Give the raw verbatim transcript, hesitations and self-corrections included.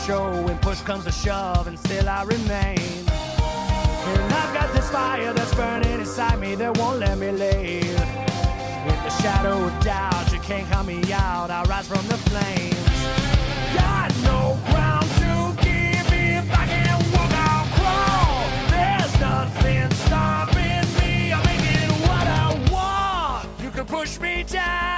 show when push comes to shove, and still I remain. And I've got this fire that's burning inside me that won't let me leave. In the shadow of doubt, you can't count me out. I rise from the flames. Got no ground to give if I can't walk or crawl. There's nothing stopping me. I'm making what I want. You can push me down.